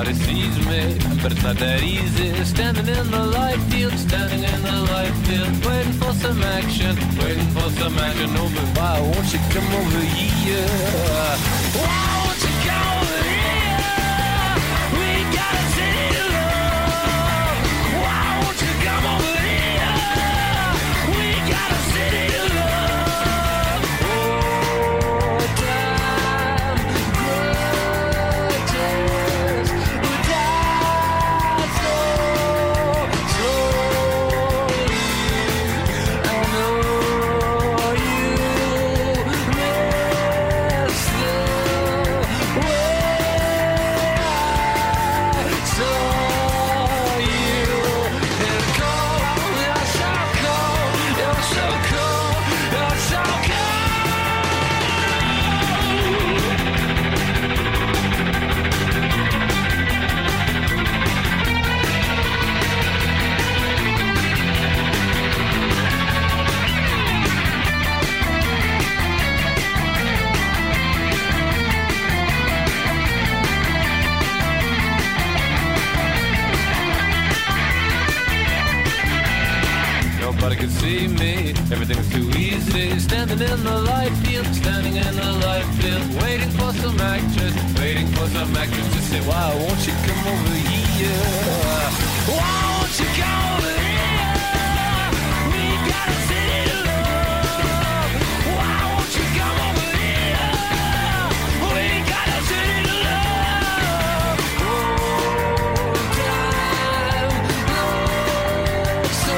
Nobody sees me, but it's not that easy. Standing in the light field, standing in the light field, waiting for some action, waiting for some action. Oh, but why won't you come over here? Why won't you come over here? We got a city to love. Why won't you come over here? We got a city to love. Nobody can see me, everything's too easy. Standing in the light field, standing in the light field, waiting for some actress, waiting for some actress to say, why won't you come over here? Why won't you come over here? We got a city to love. Why won't you come over here? We got a city to love. Oh, time looks so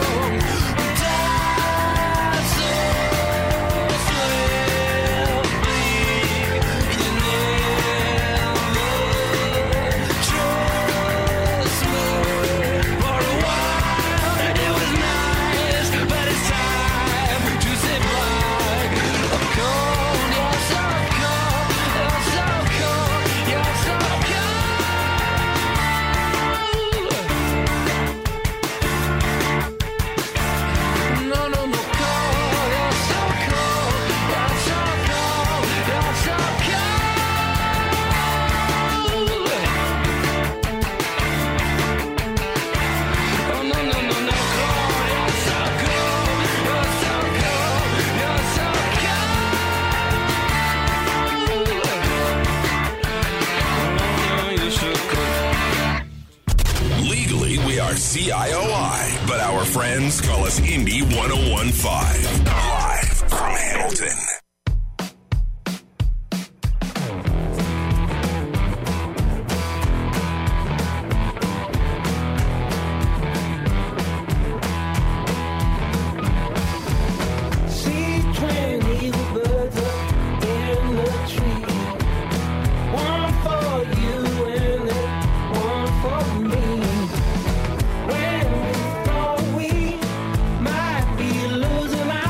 CIOI, but our friends call us Indie 1015. Live from Hamilton. Might be losing our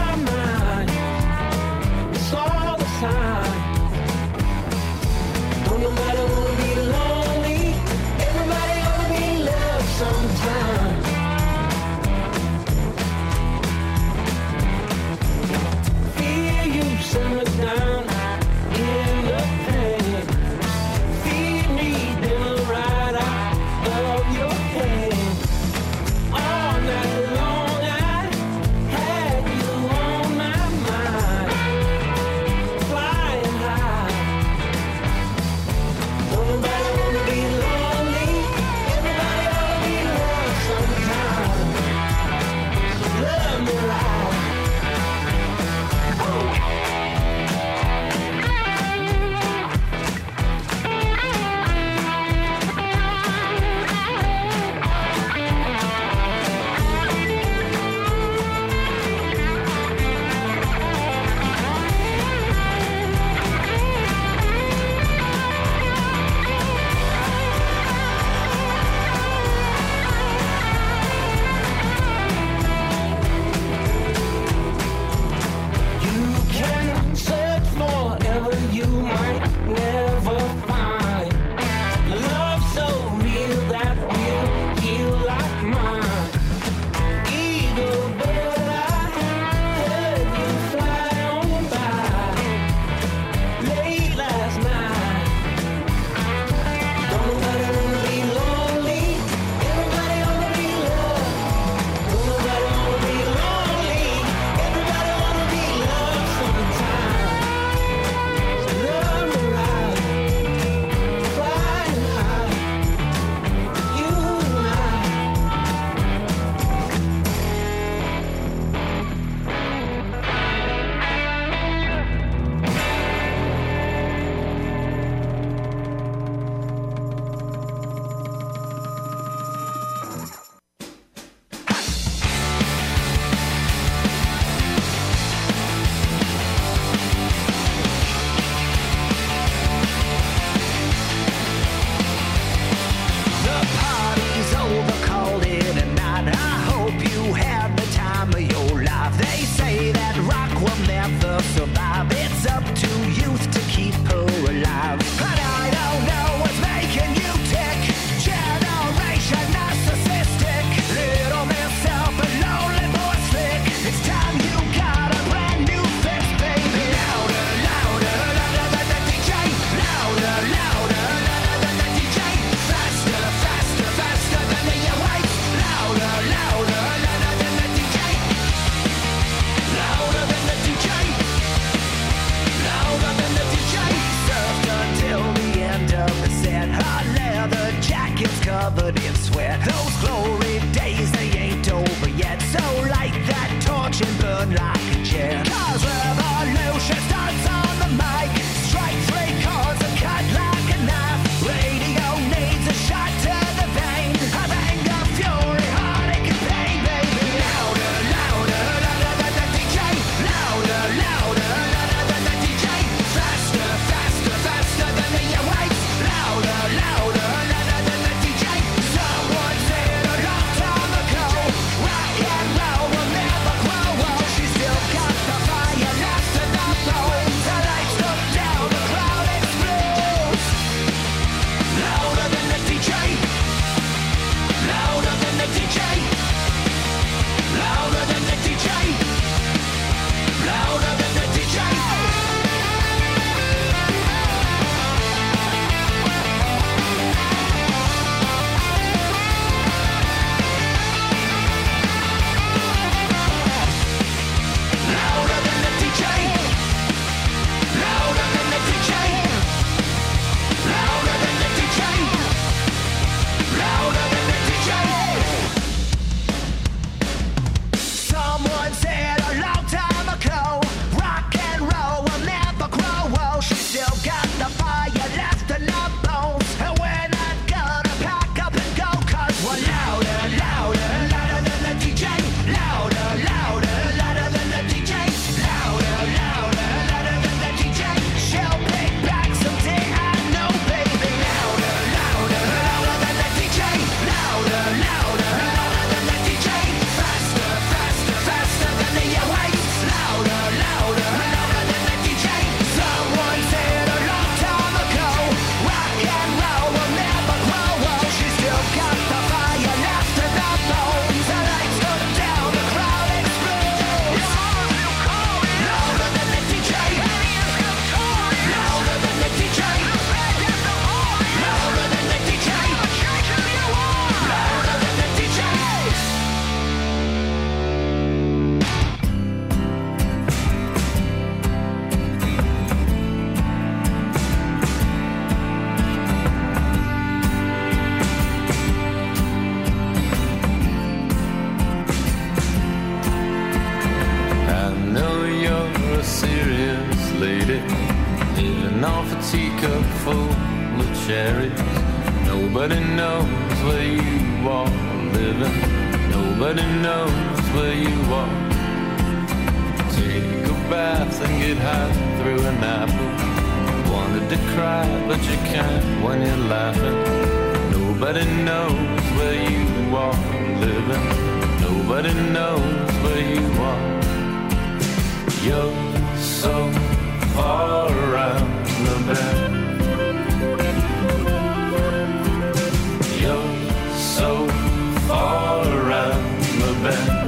survive. It's up to youth to keep her alive. And I don't know what's making you tick. Generation narcissistic. Little miss self and lonely boy slick. It's time you got a brand new fix, baby. Louder, louder, louder than the DJ. Louder, louder, louder than the DJ. Faster, faster, faster than the airwaves. Louder, louder, louder than the DJ. Louder than the DJ. Louder than the DJ. Served until the end of the set. Her leather jacket's covered in sweat. Those glory days, they ain't over yet. So light that torch and burn like a jet. 'Cause revolution starts on the mic. Strike 3 chords and cut like a knife. Radio needs a shot to the vein. Of anger, fury, heartache and pain, baby. Louder, louder, louder than the DJ. Louder, louder, louder than the DJ. Faster, faster, faster than the airwaves. Louder, louder, louder than the DJ. Someone said a long time ago, rock and roll will never grow old. She still got the fire left in the bones. The lights look down, the crowd explodes. Louder than the DJ. Louder than the DJ. Louder than the DJ. Louder than the DJ. Louder than the DJ. Louder than the DJ. Louder than the DJ. Louder than the DJ. Someone said a long time ago, rock and roll will never grow old. She still got the fire left in her bones. And we're not gonna pack up and go, 'cause we're louder, louder, louder than the DJ. Louder, louder, louder than the DJ. Louder, louder, louder than the DJ. She'll pick back someday, I know, baby. Louder, louder, louder than the DJ. Louder, louder, louder than the DJ. Faster, faster, faster than the airwaves. Louder, louder, louder than the DJ. Someone said a long time ago, rock and roll will never grow old. She still got the fire left in her bones. The lights go down, the crowd explodes. Louder than the DJ. Louder than the DJ. Louder than the DJ. Louder than the DJ. I know you're a serious lady, living off a teacup full of cherries. Nobody knows where you are living. Nobody knows where you are. Take a bath and get high through an apple. Wanted to cry, but you can't when you're laughing. Nobody knows where you are living. Nobody knows where you are. You're so far around the bend. You're so far around the bend.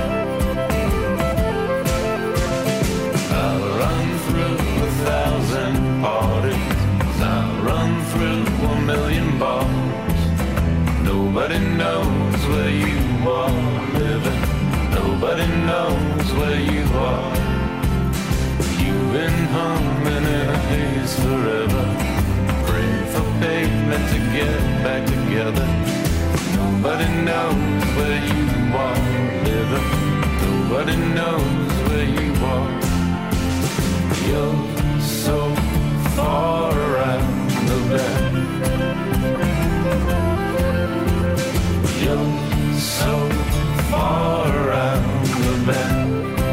I'll run through 1,000 parties. I'll run through 1,000,000 bars. Nobody knows where you are living. Nobody knows where you are. You've been humming in a haze forever. Pray for pavement to get back together. Nobody knows where you are living. Nobody knows where you are. You're so far around the bend. You're so far around the bend.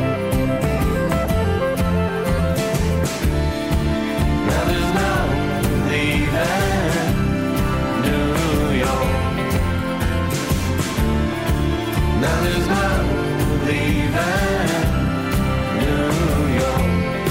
Now there's no leaving New York. Now there's no leaving New York.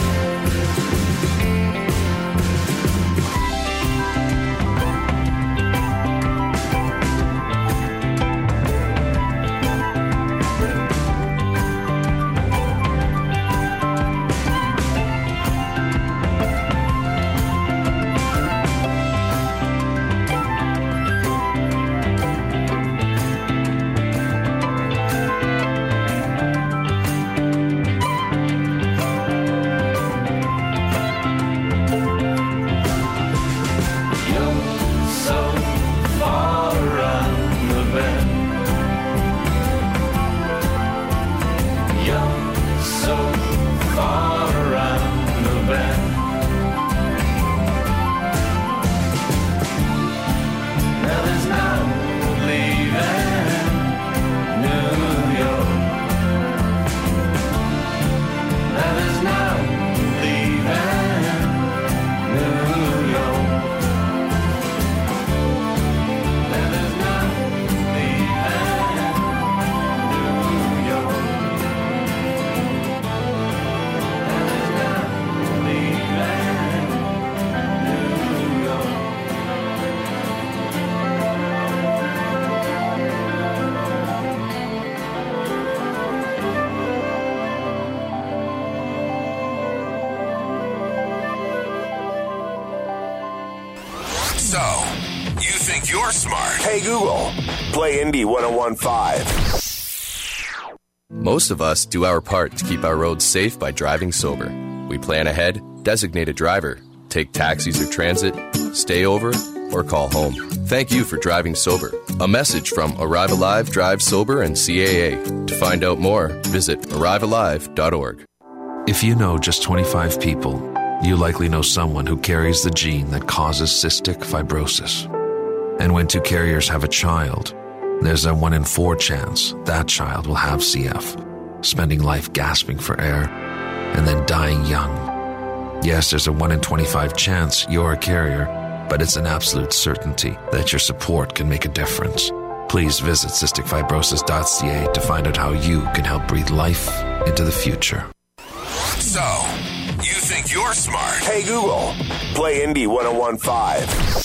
So, you think you're smart? Hey Google, play Indie 101.5. Most of us do our part to keep our roads safe by driving sober. We plan ahead, designate a driver, take taxis or transit, stay over, or call home. Thank you for driving sober. A message from Arrive Alive, Drive Sober, and CAA. To find out more, visit arrivealive.org. If you know just 25 people, you likely know someone who carries the gene that causes cystic fibrosis. And when 2 carriers have a child, there's a 1 in 4 chance that child will have CF, spending life gasping for air and then dying young. Yes, there's a 1 in 25 chance you're a carrier, but it's an absolute certainty that your support can make a difference. Please visit cysticfibrosis.ca to find out how you can help breathe life into the future. So, you think you're smart? Hey Google, play Indie 101.5.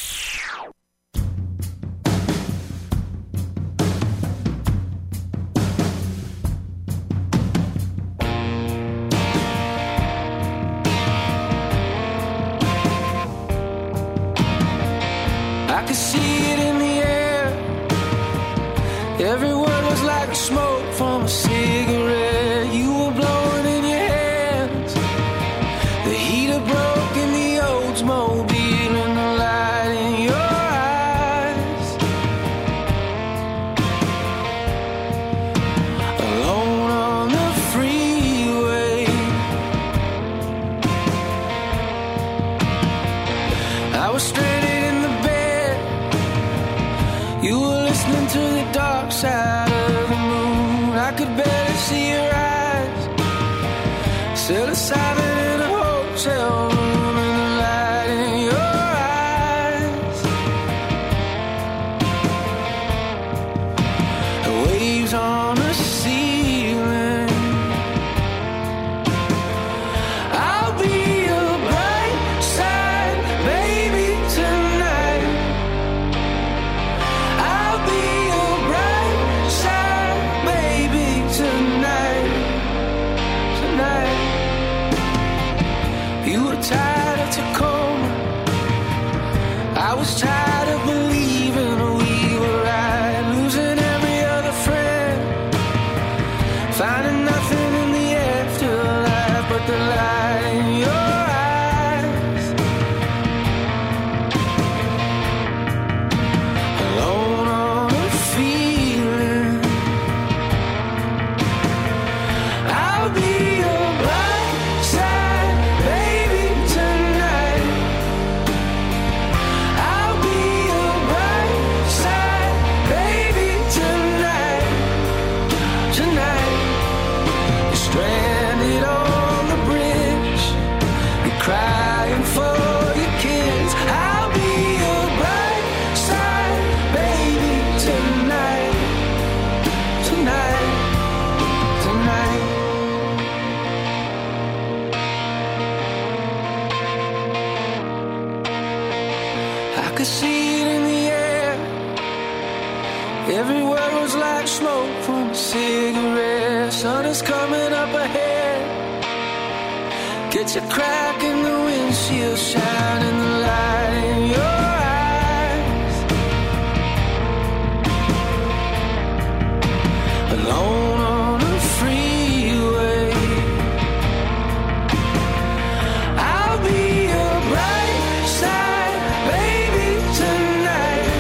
I could see it in the air. Every word was like smoke from a cigarette. You were blowing in your hands. The heater broke in the Oldsmobile and the light in your eyes. Alone on the freeway, I was stranded in the bed. You were listening to the dark side of the moon. I could barely see your eyes. Still silent in a hotel room and the light in your eyes. The waves on the ceiling. I'll be your bright side, baby, tonight. I'll be your bright side, baby, tonight. Tonight. You were tired of Tacoma. I was tired of believing we were right. Losing every other friend. Finding nothing in the afterlife but the light in your eyes. Alone on a feeling. I'll be your bright side, baby, tonight. I'll be your bright side, baby, tonight. Tonight. You're stranded on the bridge. You're crying for your kids. I'll be your bright side, baby, tonight. Tonight. Tonight. I could see it in the air. Every word was like smoke from a cigarette. Sun is coming up ahead. Get your crack in the windshield, shining the light in your eyes. Alone on the freeway. I'll be your bright side, baby, tonight.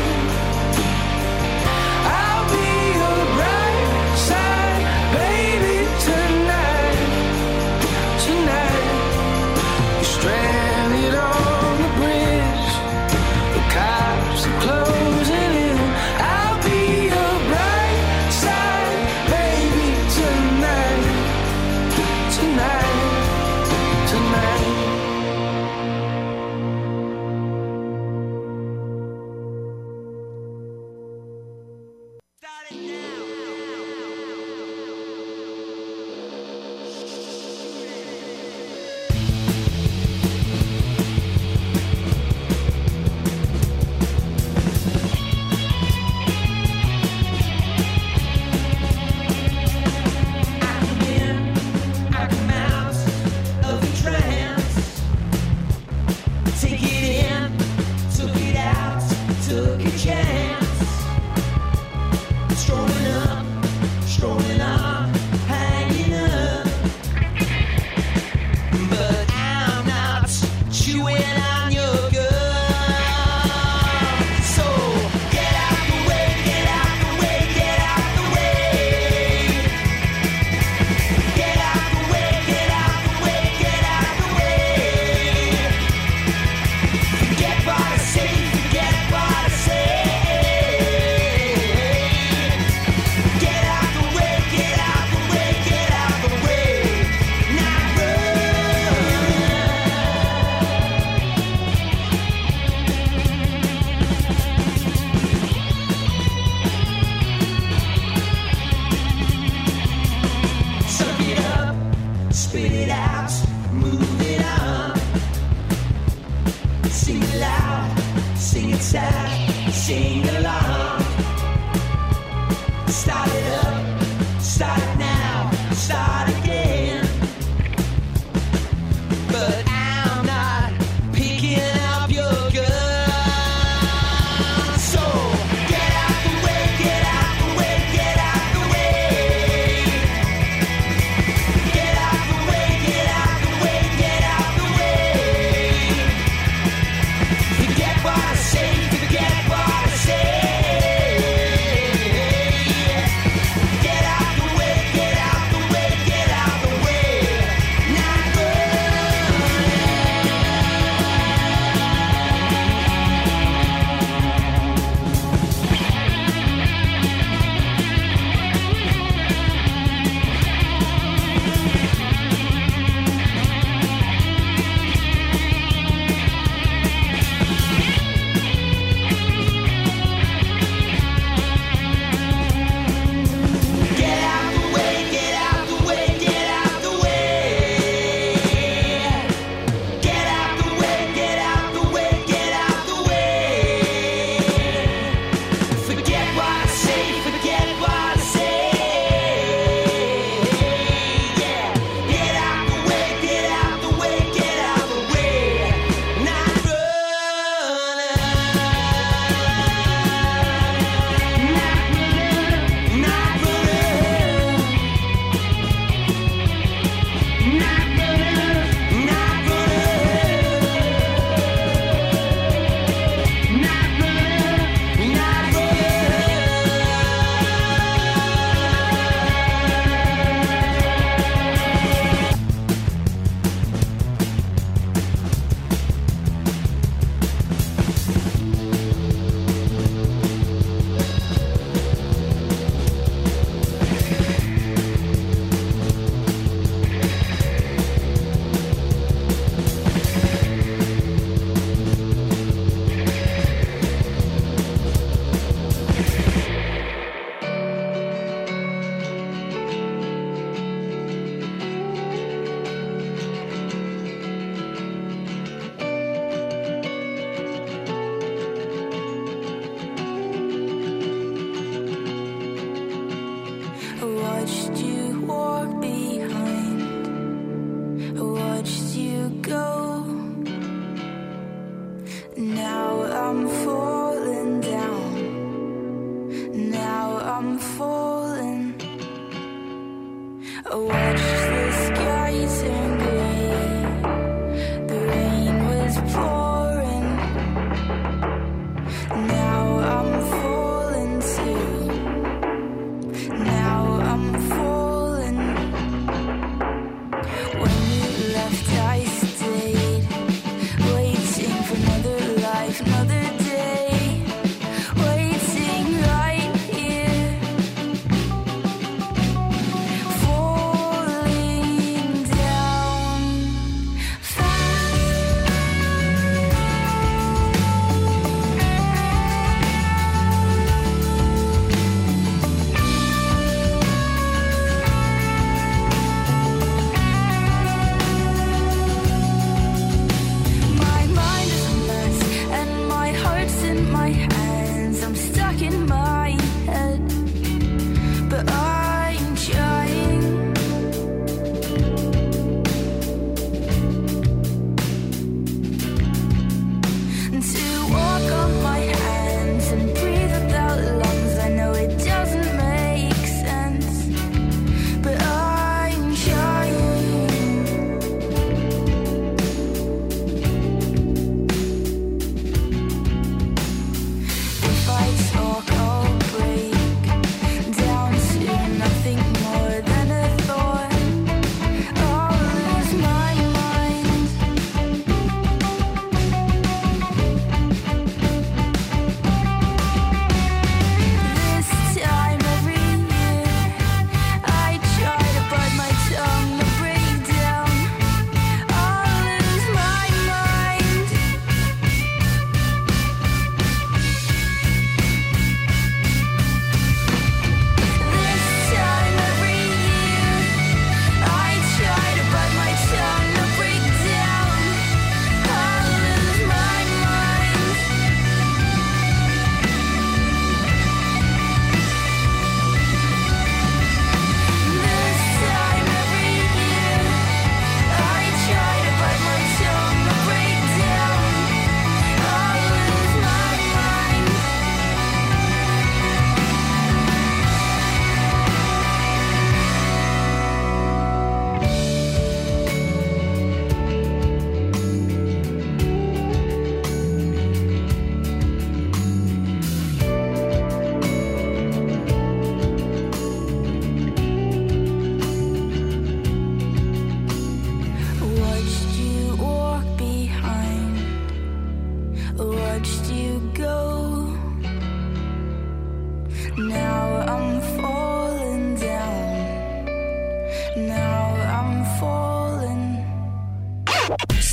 I'll be your bright side, baby, tonight. Tonight. You're stranded on the bridge. The cops are closing in. I'll be your bright side, baby, tonight. Tonight. Tonight. I come in, I come out. sad, sing along. Start it up, start it now, start again. But I'm not picking up your gun. So get out the way, get out the way, get out the way. Get out the way, get out the way, get out the way. Forget what I say, forget what I say.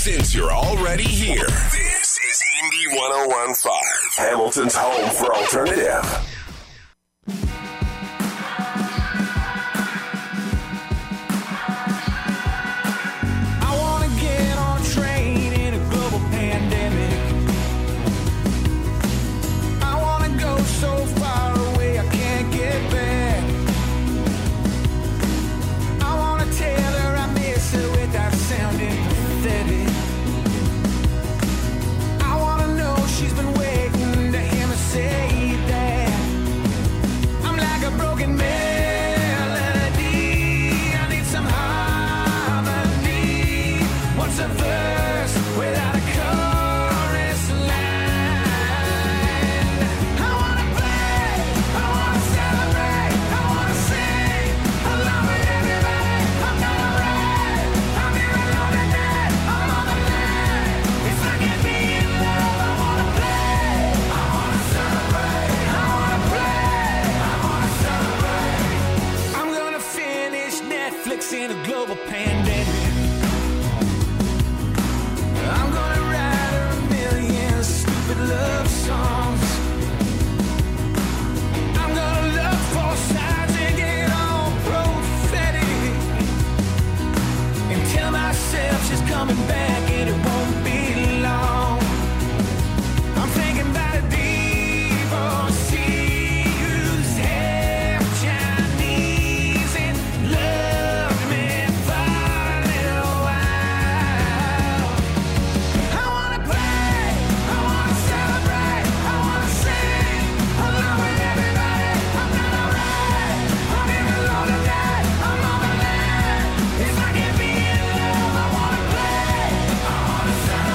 Since you're already here, this is Indie 101.5, Hamilton's home for alternative. In a global pandemic, I'm gonna write her a million stupid love songs. I'm gonna look for signs and get all prophetic and tell myself she's coming back and it won't be long. I'm thinking about a divorcee who's half Chinese and love I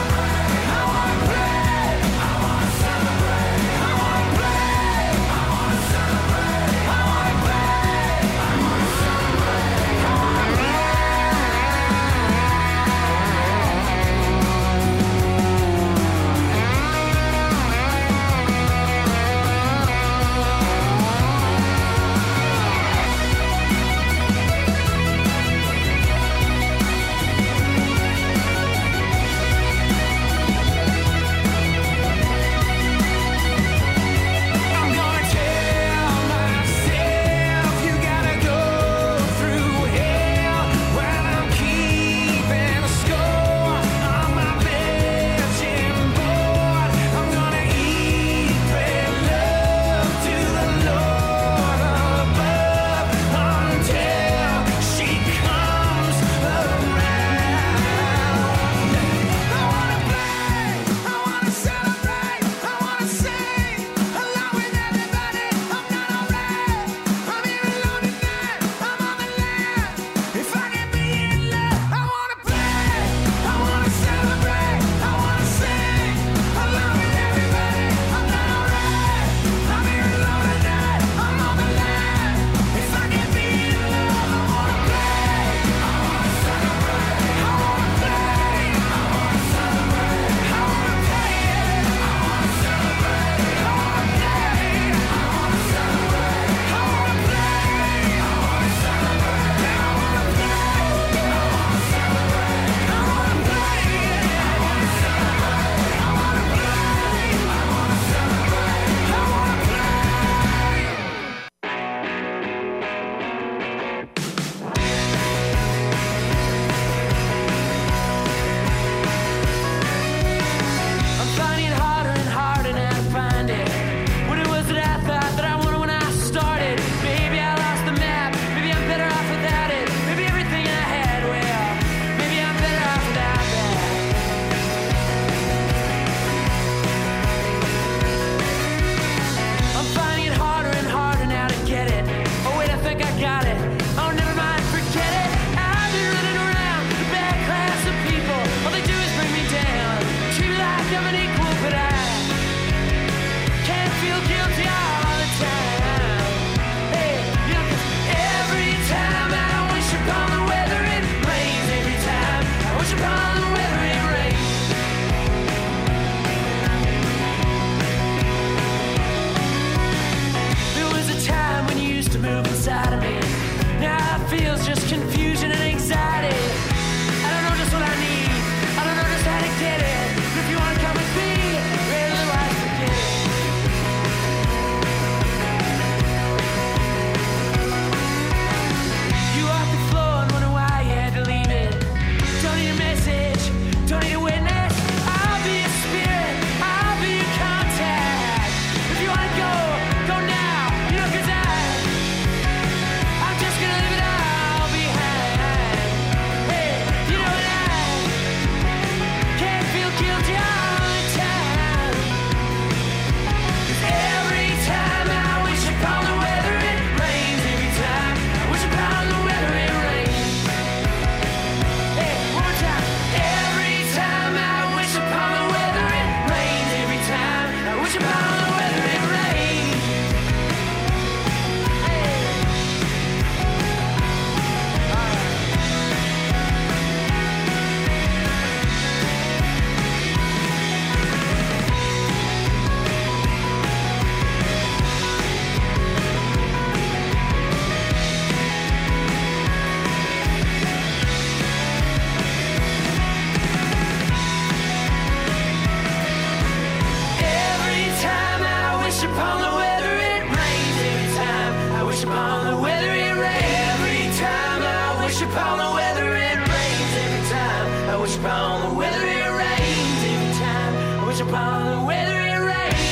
wish upon the weather it rains. Every time I wish upon the weather it rains.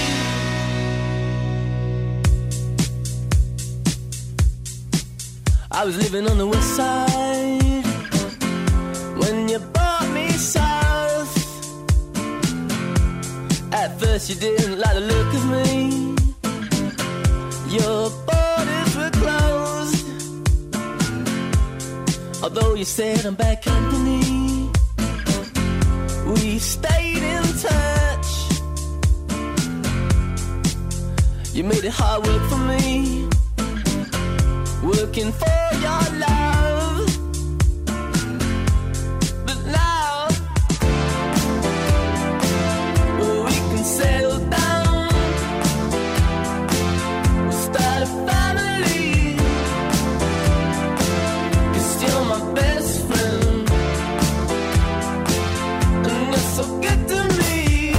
I was living on the west side when you brought me south. At first you didn't like the look of me. Your borders were closed, although you said I'm bad company. We stayed in touch. You made it hard work for me, working for your love. But now we can settle down, start a family. You're still my best friend, and you're so good to me.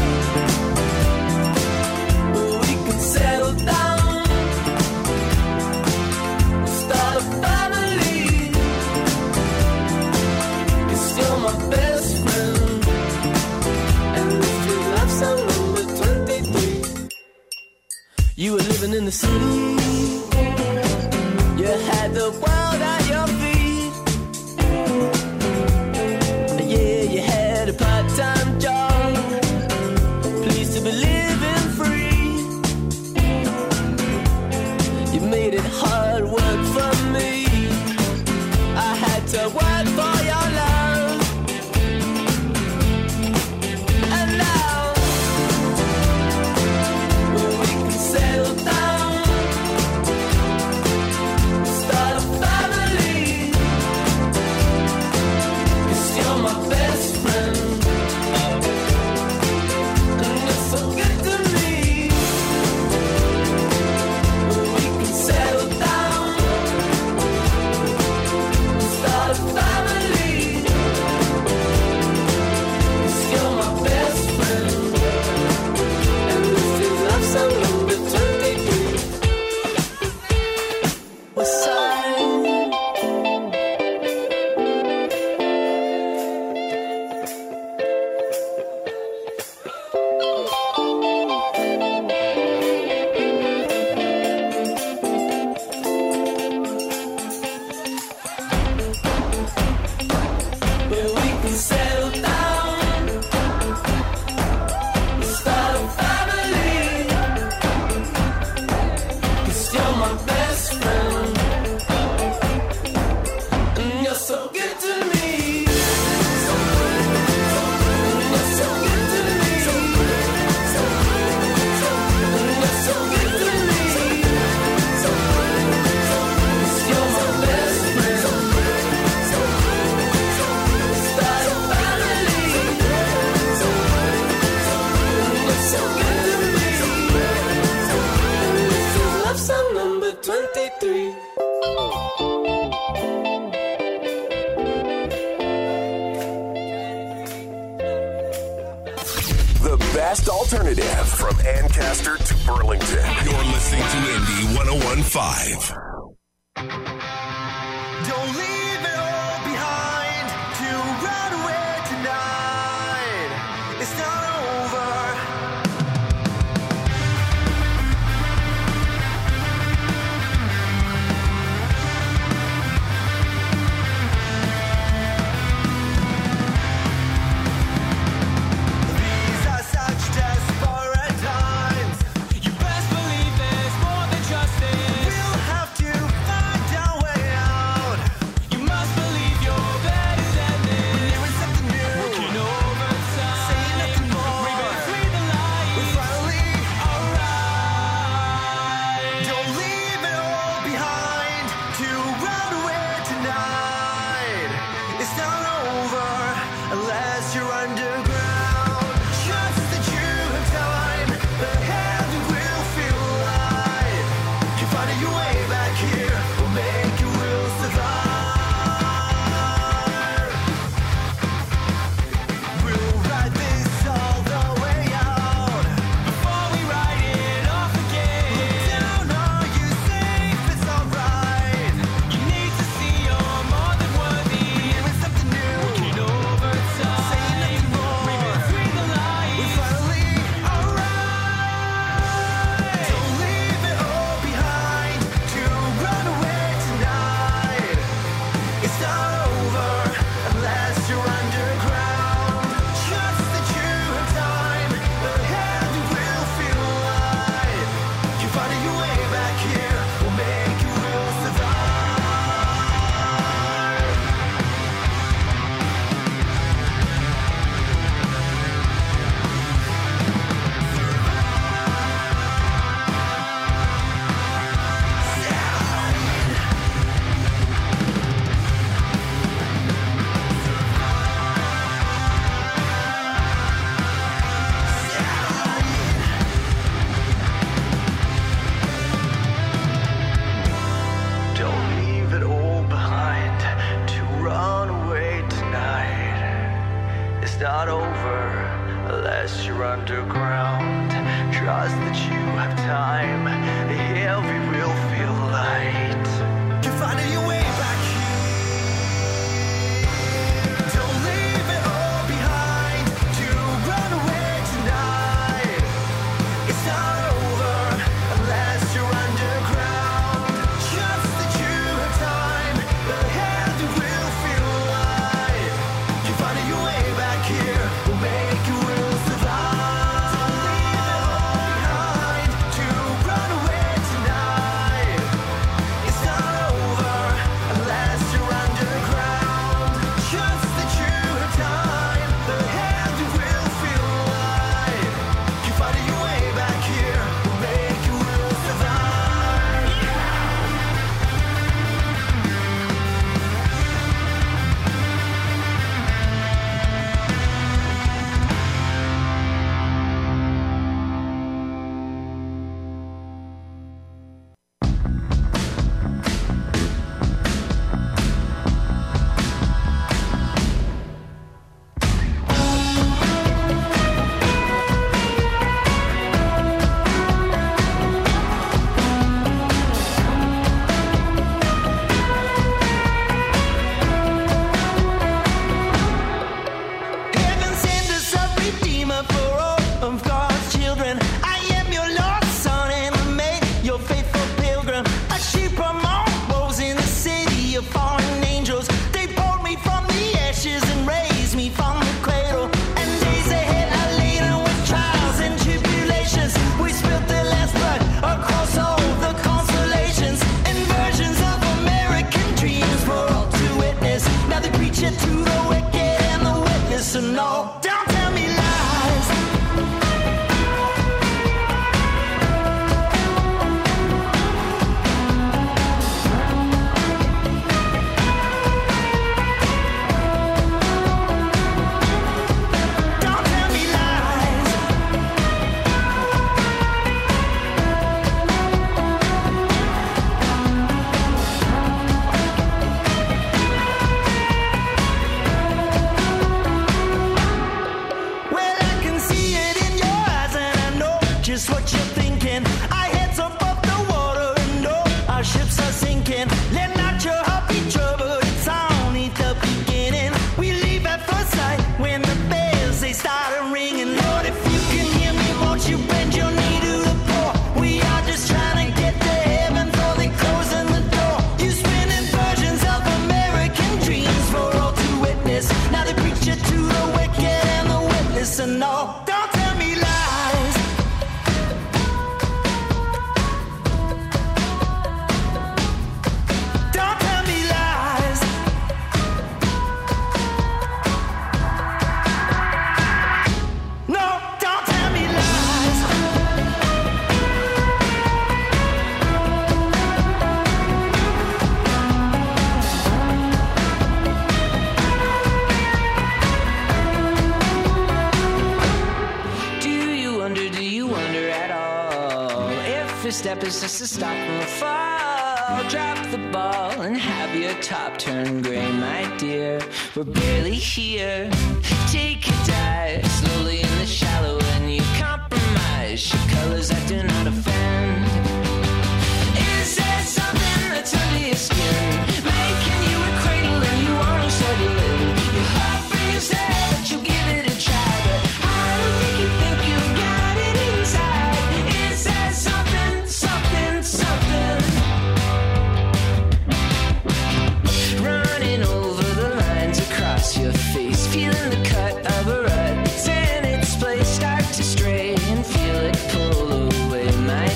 We can settle down, start a family. You're still my best friend, and this is love song number 23. You were living in the city, you had the world at your feet. Yeah, you had a part-time job, pleased to be living free. You made it hard work for me. I had to work for your love. And now we can settle down, start a family. You're still my best friend, and you're so good to me. We can settle down, start a family. You're still my best friend, and this is love song number 23. West side. Where we can settle down, start a family. You're still my best friend, and you're so good to me. And you're so good to me. And you're so good to me. You're still my best friend. Start a family. You're so good to me. And this is love song number 23. The best alternative from Ancaster to Burlington. You're listening to Indie 101.5. Don't leave it all behind to run away tonight. It's not over. These are such desperate times. You best believe there's more than just this. We'll have to start over unless you're underground. Trust that you have time, heavy will feel light. You're finding your way back here. Don't leave it all behind to run away tonight. It's not over unless you're underground. Trust that you have time, the heavy will feel light. You're finding your way back here, will make you will survive. Step is just to stop from a fall. Drop the ball and have your top turn gray, my dear. We're barely here. Take a dive slowly in the shallow and you compromise your colors that do not offend. Is there something that's under your skin, making you a cradle and you want to settle in? Your heart freezes there, but you give it a try. But I don't think you've got it inside. Is there something, something running over the lines across your face, feeling the cut of a rut. It's in its place, start to stray and feel it pull away, my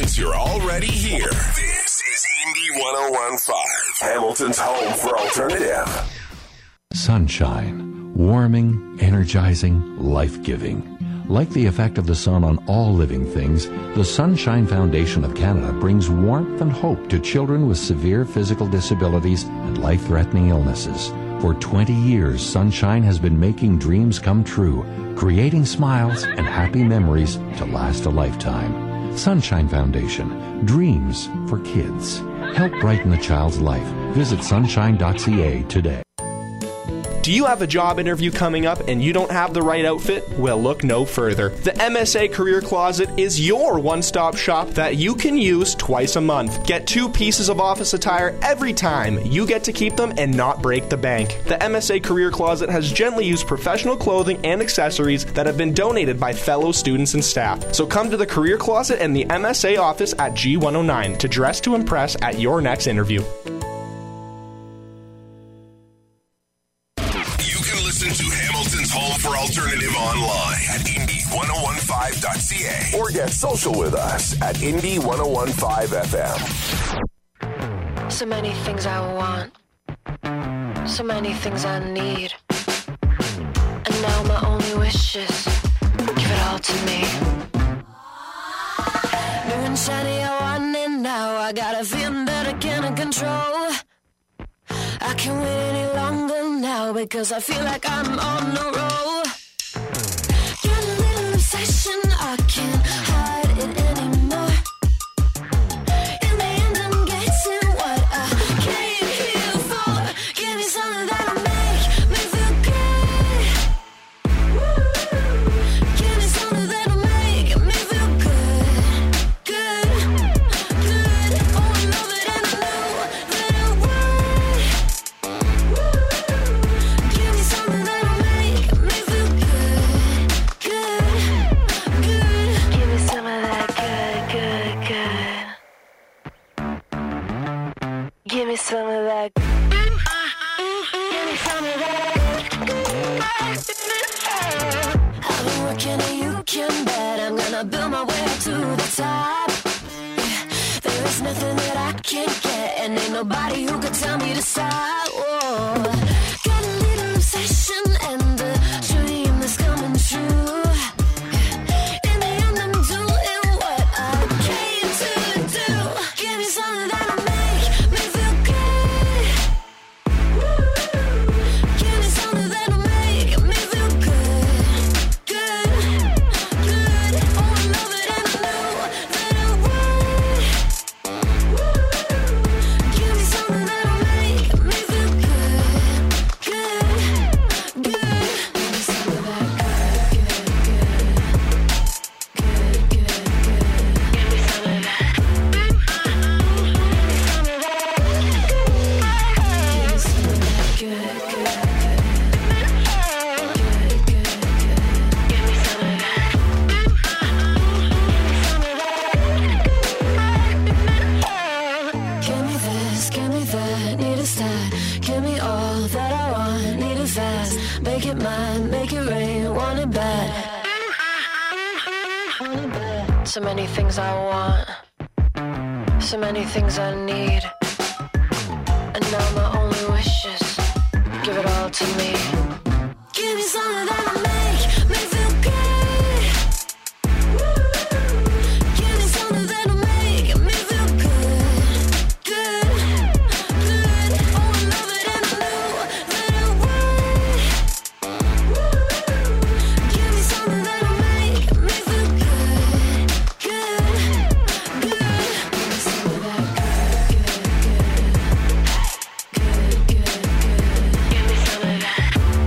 since you're already here. This is Indie 101.5, Hamilton's home for alternative. Sunshine. Warming, energizing, life-giving. Like the effect of the sun on all living things, the Sunshine Foundation of Canada brings warmth and hope to children with severe physical disabilities and life-threatening illnesses. For 20 years, Sunshine has been making dreams come true, creating smiles and happy memories to last a lifetime. Sunshine Foundation. Dreams for kids. Help brighten a child's life. Visit sunshine.ca today. Do you have a job interview coming up and you don't have the right outfit? Well, look no further. The MSA Career Closet is your one-stop shop that you can use twice a month. Get 2 pieces of office attire every time. You get to keep them and not break the bank. The MSA Career Closet has gently used professional clothing and accessories that have been donated by fellow students and staff. So come to the Career Closet and the MSA office at G109 to dress to impress at your next interview. Home for alternative online at indie1015.ca or get social with us at indie1015FM. So many things I want, so many things I need, and now my only wish is give it all to me. New and shiny, I want it now. I got a feeling that I cannot control. I can't wait any longer now because I feel like I'm on the roll. Get a little obsession, I can't hide it anymore. In the end, I'm getting what I came here for. Give me something that'll make me feel good. Give me something that'll make me feel good. Good, good. Oh, I love it and I know that I would. Give me something that'll make me feel good, good, good. Give me some of that good, good, good. Give me some of that. Give me some of that. I've been working and you can bet I'm gonna build my way to the top. There is nothing that I can't get, and ain't nobody who could tell me to stop. Whoa. Got a little obsession and a dream that's coming true. In the end, I'm doing what I came to do. Give me something that'll make me feel good. Give me something that'll make me feel good. Good, good. Oh, I love it and I know that I would. Give me something that'll make me feel good, good, good. Give me some of that good, good, good, good, good, good. Give me some of that. Give me some of that. Give me some of that good, good, good, good, good, good. Give me some of that. Give me this, give me that, need a stat. Give me all that I want, need it fast. Make it mine, make it rain, want it bad. So many things I want, so many things I need, and now my only wish is give it all to me. Give me something that'll make me feel good. Give me something that'll make me feel good. Good, good. Oh, I love it and I know that I would. Give me something that'll make me feel good. Good, good. Give me some of that good, good, good, good, good, good. Give me some of that.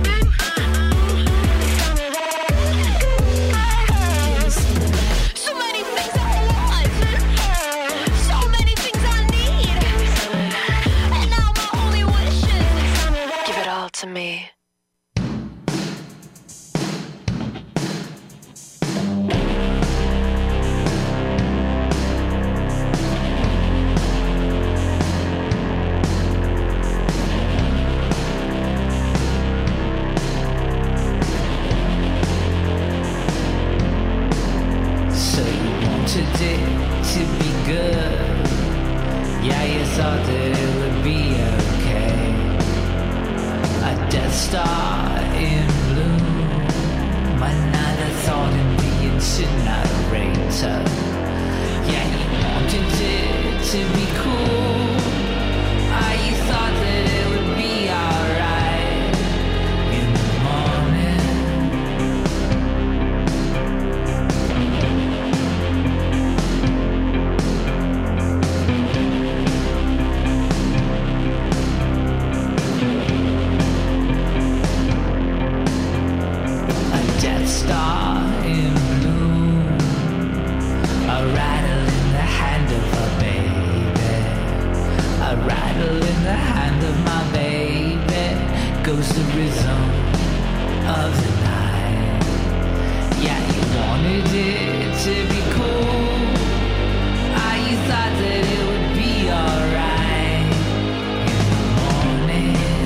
good. Yeah, you thought that it would be okay. A Death Star in bloom. Another thought in the incinerator. Yeah, you wanted it to be cool. Ah, you thought that it would be alright in the morning. A Death Star in bloom. A rattle in the hand of a baby. A rattle in the hand of my baby. Goes the rhythm of the night. Yeah, you wanted it to be cool. Ah, you thought that it would be alright in the morning.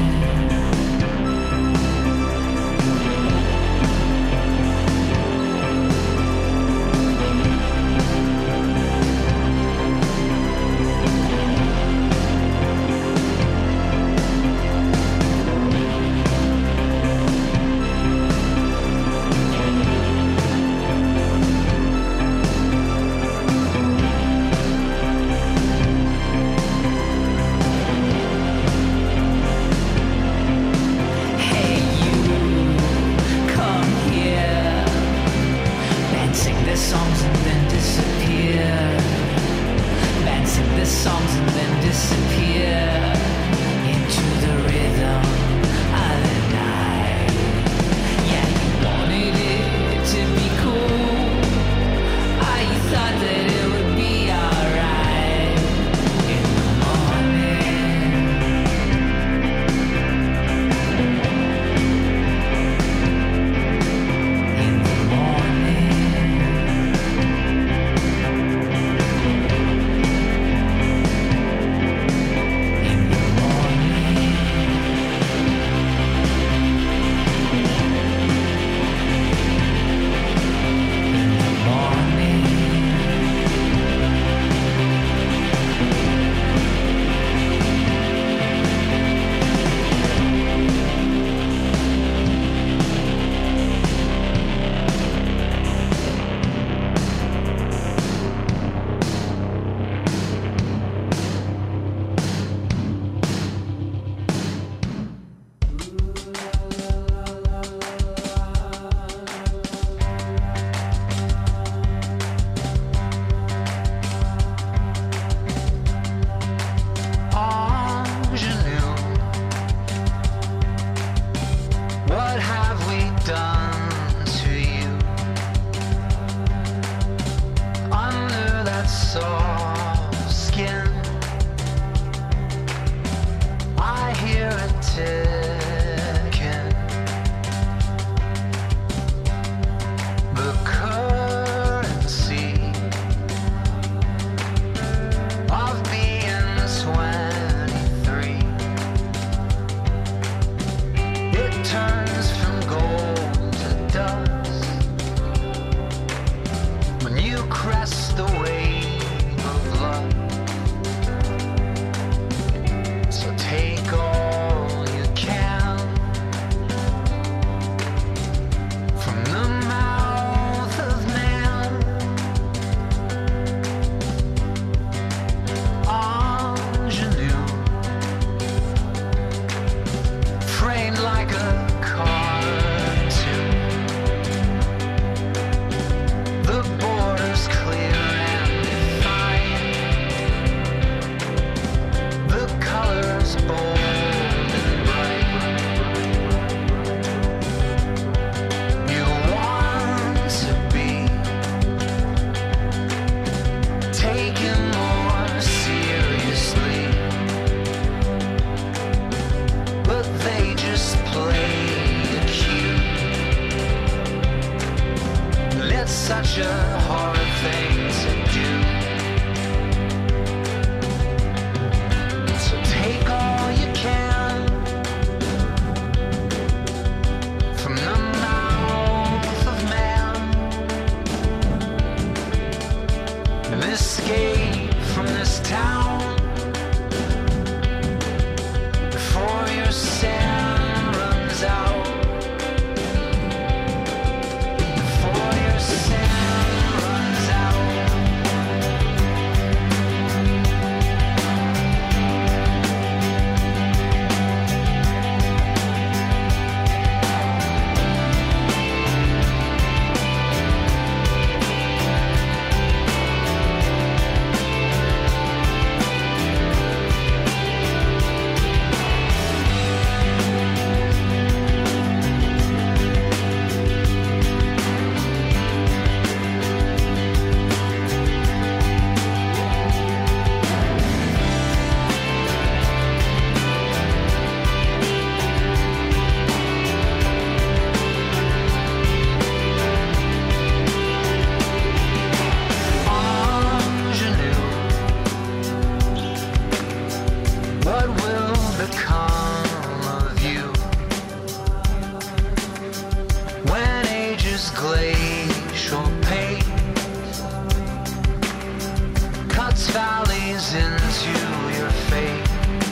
rise into your fate.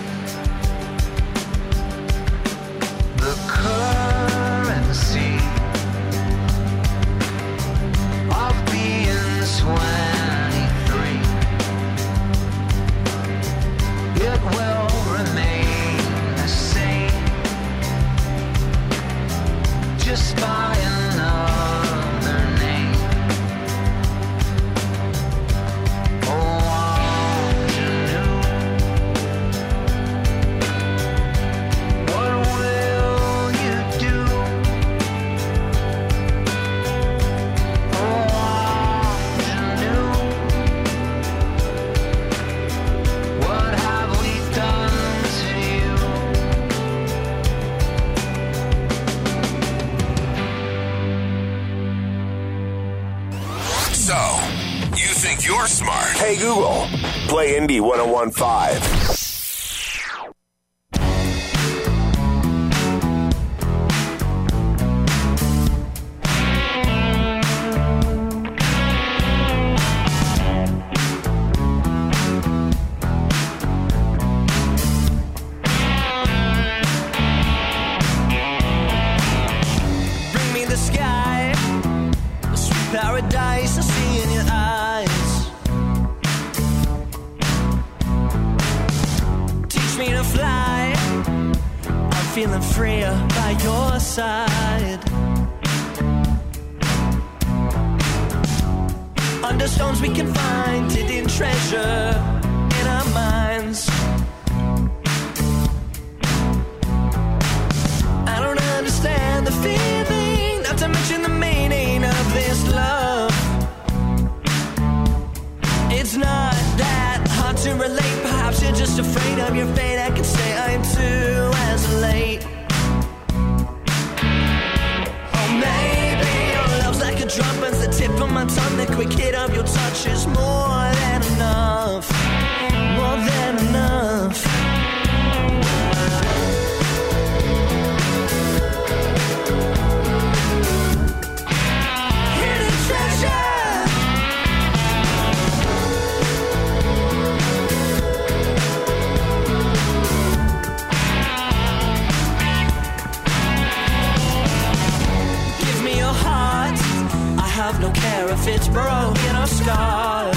The currency of being 23, it will remain the same just by another name. Oh, ingenue, what will you do? Oh, ingenue, what have we done to you? So, you think you're smart? Hey Google, play Indie 101.5. Bring me the sky, the sweet paradise I see in your eyes. Teach me to fly, I'm feeling freer by your side. Under stones we can find hidden treasure in our minds. I don't understand the feeling, not to mention the meaning of this love. It's not that hard to relate, perhaps you're just afraid of your fate. I can say I'm too as late. Or maybe your love's like a drum, burns the tip of my tongue. The quick hit of your touch is more than enough. More than enough. Hidden treasure. Give me your heart. I have no care if it's broken or scarred.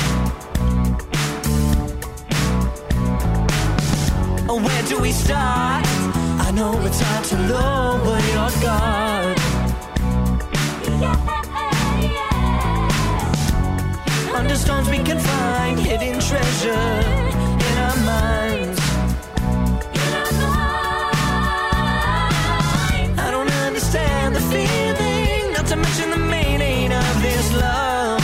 Oh, where do we start? I know it's hard to lower your guard. Under stones we can find hidden treasure in our minds. I don't understand the feeling, not to mention the meaning of this love.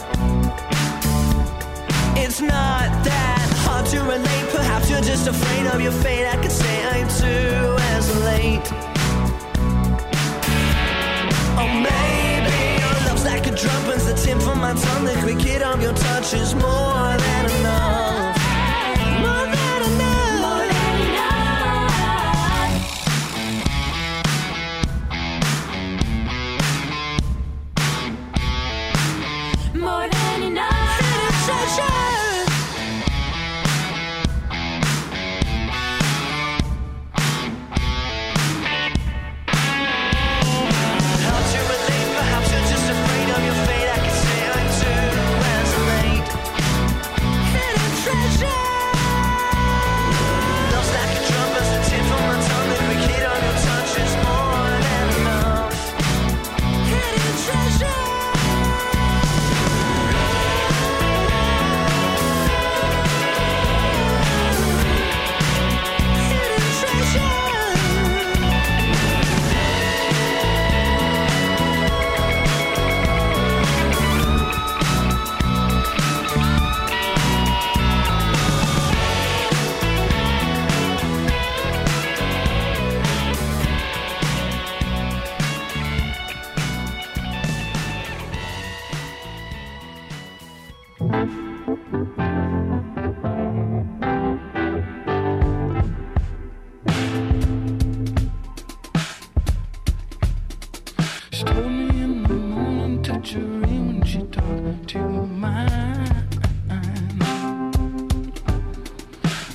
It's not that hard to relate, perhaps you're just afraid of your fate. I could say I'm too as late. Or maybe your love's like a drum, burns the tip from my tongue. The quick hit of your touch is more than enough. More than enough. More than enough. More than enough. Hidden treasure. Hard to relate, perhaps you're just afraid of your fate. I can say I'm too as late. Hidden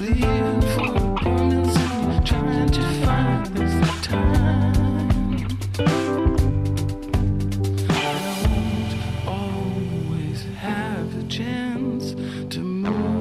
leaving for abundance and trying to find this time. I won't always have the chance to move